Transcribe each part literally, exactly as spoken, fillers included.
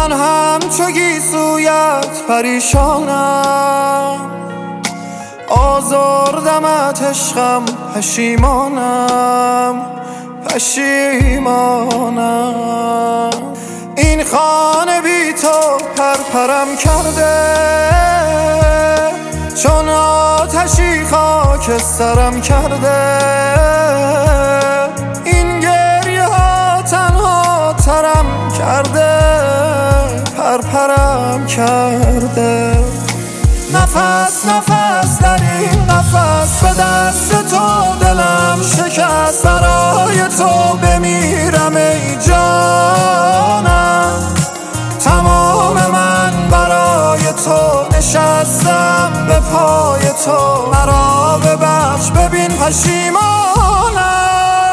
من هم چو گیسویت پریشانم، آزردمت عشقم پشیمانم پشیمانم. این خانه بی تو پرپرم کرده، چون آتشی خاک سرم کرده. این گریه ها تنها ترم کرده، پرپرم کرده. نفس نفس در این قفس، به دست تو دلم شکست. برای تو بمیرم ای جانم، تمام من برای تو نشستم به پای تو. مرا ببخش ببین پشیمانم.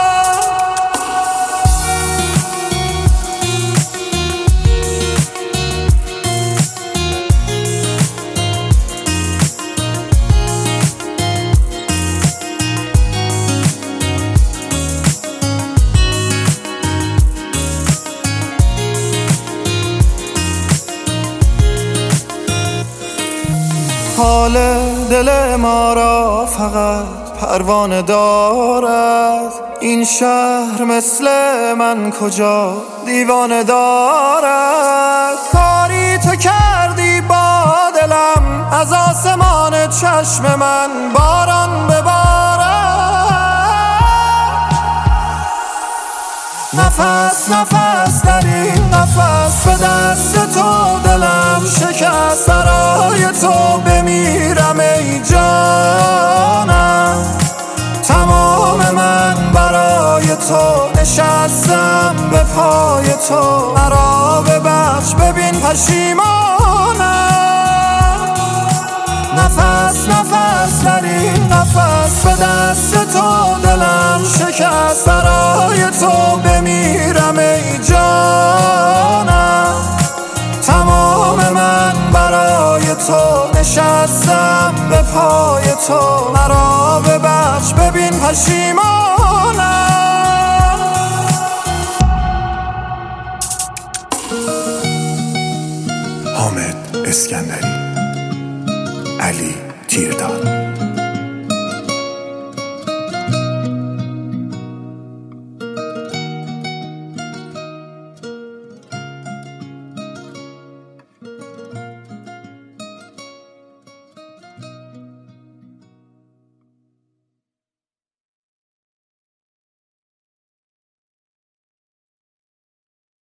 حال دل ما را فقط پروانه دارد، این شهر مثل من کجا دیوانه دارد. کاری تو کردی با دلم، از آسمان چشم من باران ببارد. نفس نفس در این قفس، به دست تو دلم شکست. برای تو بمیرم ای جانم، تمام من برای تو نشستم به پای تو. مرا ببخش ببین پشیمانم. نفس نفس در این قفس، به دست تو دلم شکست. برای تو بمیرم ای جانم، تمام من برای تو نشستم به پای تو. مرا ببخش ببین پشیمانم.